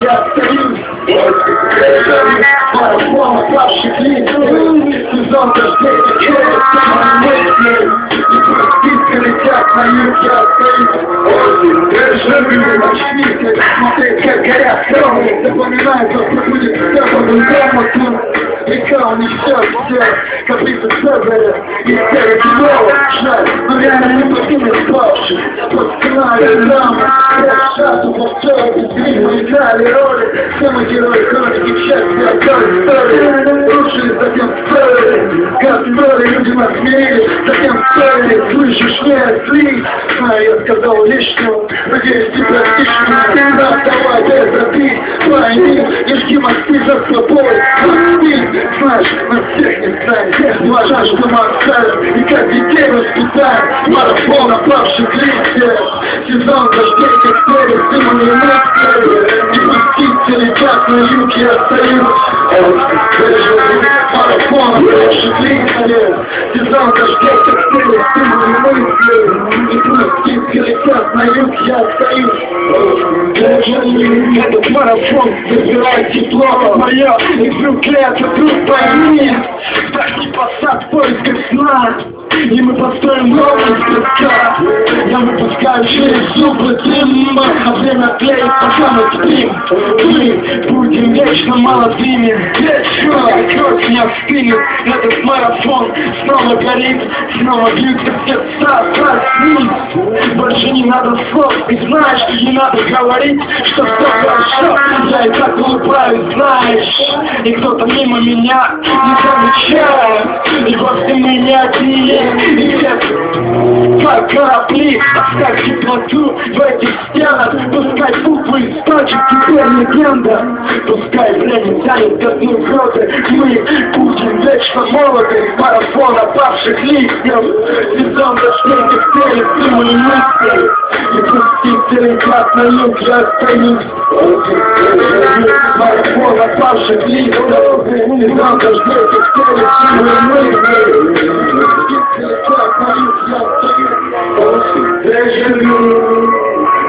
Я остаюсь, марафон опавших лиц, сезон дождей течет, мысли, и пустинка летят на юг, я остаюсь. Держи, очнись, смотреть, как горят кровы, запоминай, завтра будет все по-другому. Река унесет все, каприцы Цезаря, и серый кино, жаль, но реально не покинет павших, подскрывая драмы, шату повторы, без грима играли роли, все мы герои хроники, счастья, одной истории, рушили, затем строили, гастроли, люди нас смирили, затем строили, слышишь, не отли, знаю, я сказал лишнего, надеюсь, ты простишь меня, нас давай без обид, пойми, не жги мосты за собой, прости, знаешь, нас всех не станет, важно, что мы оставим, и как детей воспитаем, марафон опавших листьев, сезон дождей, как перед зимней мысли, не пустите, летят на юг, я остаюсь, марафон опавших листьев, сезон дождей, как перед зимней мысли, не пустите, летят на юг, я остаюсь. Этот марафон забирает тепло мое, и вдруг лето, вдруг пойми, так не посад в поисках сна, и мы построим новый спектакль. Я выпускаю через зубы дым, а время тлеет, пока мы спим. Мы будем вечно молодыми, вечно кровь не остынет. Этот марафон снова горит, снова бьются сердца, проснись. Больше не надо слов, и знаешь, не надо говорить, что все хорошо. Я и так улыбаюсь, знаешь, и кто-то мимо меня не замечает, и вовсе мы не одни. И все, как корабли, оставь теплоту в этих стенах. Пускай буквы источник, теперь легенда. Пускай время тянет ко дну годы, мы будем вечно молоды. Марафон опавших листьев, сезон дождей, как перед зимой мысли. И пустите летят на юг, я остаюсь. Марафон опавших листьев, сезон дождей, как перед зимой.